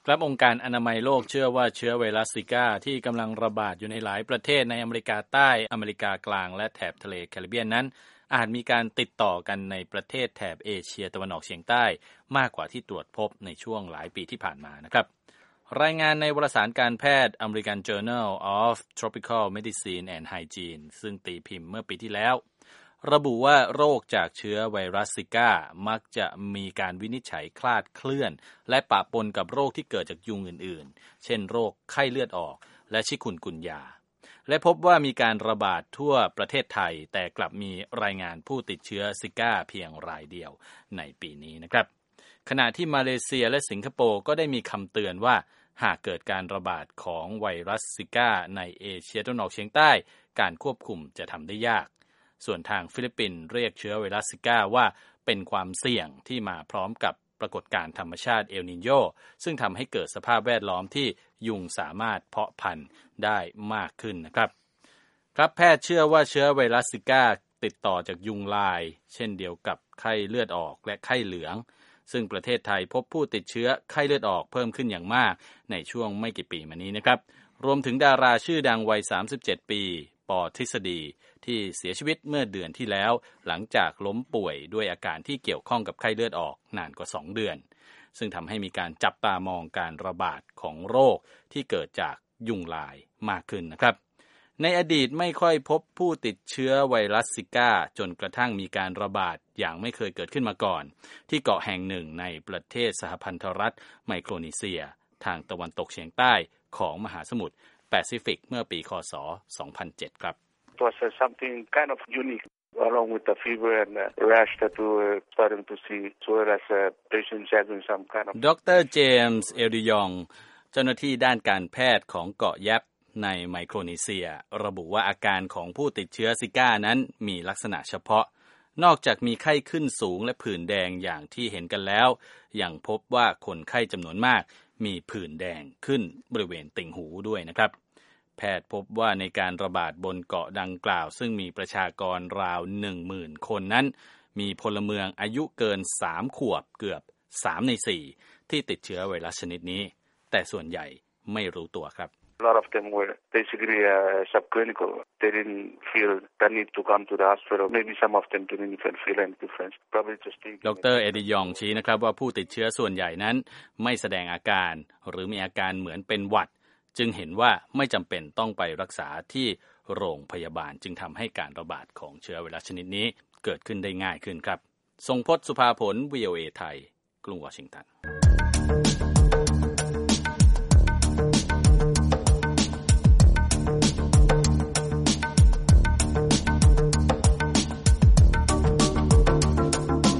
ครับองค์การอนามัยโลกเชื่อว่าเชื้อไวรัสซิก้าที่กำลังระบาดอยู่ในหลายประเทศในอเมริกาใต้อเมริกากลางและแถบทะเลแคริบเบียนนั้นอาจมีการติดต่อกันในประเทศแถบเอเชียตะวันออกเฉียงใต้มากกว่าที่ตรวจพบในช่วงหลายปีที่ผ่านมานะครับรายงานในวารสารการแพทย์ American Journal of Tropical Medicine and Hygiene ซึ่งตีพิมพ์เมื่อปีที่แล้วระบุว่าโรคจากเชื้อไวรัสซิก้ามักจะมีการวินิจฉัยคลาดเคลื่อนและปะปนกับโรคที่เกิดจากยุงอื่นๆเช่นโรคไข้เลือดออกและชิคุนกุนยาและพบว่ามีการระบาดทั่วประเทศไทยแต่กลับมีรายงานผู้ติดเชื้อซิก้าเพียงรายเดียวในปีนี้นะครับขณะที่มาเลเซียและสิงคโปร์ก็ได้มีคำเตือนว่าหากเกิดการระบาดของไวรัสซิก้าในเอเชียตะวันออกเฉียงใต้การควบคุมจะทำได้ยากส่วนทางฟิลิปปินส์เรียกเชื้อไวรัสซิก้าว่าเป็นความเสี่ยงที่มาพร้อมกับปรากฏการณ์ธรรมชาติเอลนิโญซึ่งทำให้เกิดสภาพแวดล้อมที่ยุงสามารถเพาะพันธุ์ได้มากขึ้นนะครับแพทย์เชื่อว่าเชื้อไวรัสซิก้าติดต่อจากยุงลายเช่นเดียวกับไข้เลือดออกและไข้เหลืองซึ่งประเทศไทยพบผู้ติดเชื้อไข้เลือดออกเพิ่มขึ้นอย่างมากในช่วงไม่กี่ปีมานี้นะครับรวมถึงดาราชื่อดังวัย37ปีป.ทฤษฎีที่เสียชีวิตเมื่อเดือนที่แล้วหลังจากล้มป่วยด้วยอาการที่เกี่ยวข้องกับไข้เลือดออกนานกว่า2 เดือนซึ่งทำให้มีการจับตามองการระบาดของโรคที่เกิดจากยุงลายมากขึ้นนะครับในอดีตไม่ค่อยพบผู้ติดเชื้อไวรัสซิก้าจนกระทั่งมีการระบาดอย่างไม่เคยเกิดขึ้นมาก่อนที่เกาะแห่งหนึ่งในประเทศสหพันธรัฐไมโครนีเซียทางตะวันตกเฉียงใต้ของมหาสมุทรแปซิฟิกเมื่อปีค.ศ. 2007 ครับ It was something kind of unique along with the fever and rash that we were starting to see as well as patients having some kind of ดร. เจมส์ เอลดิยองเจ้าหน้าที่ด้านการแพทย์ของเกาะแยปในไมโครนีเซียระบุว่าอาการของผู้ติดเชื้อซิก้านั้นมีลักษณะเฉพาะนอกจากมีไข้ขึ้นสูงและผื่นแดงอย่างที่เห็นกันแล้วยังพบว่าคนไข้จำนวนมากมีผื่นแดงขึ้นบริเวณติ่งหูด้วยนะครับแพทย์พบว่าในการระบาดบนเกาะดังกล่าวซึ่งมีประชากรราว 10,000 คนนั้นมีพลเมืองอายุเกิน3 ขวบเกือบ3 ใน 4ที่ติดเชื้อไวรัสชนิดนี้แต่ส่วนใหญ่ไม่รู้ตัวครับ A lot of them were basically subclinical. They didn't feel the need to come to the hospital. Maybe some of them didn't even feel any difference. Probably just thinking. ดร. เอดิยองชี้นะครับว่าผู้ติดเชื้อส่วนใหญ่นั้นไม่แสดงอาการหรือมีอาการเหมือนเป็นหวัดจึงเห็นว่าไม่จำเป็นต้องไปรักษาที่โรงพยาบาลจึงทำให้การระบาดของเชื้อไวรัสชนิดนี้เกิดขึ้นได้ง่ายขึ้นครับทรงพจน์ สุภาผล VOA ไทยกรุงวอชิงตัน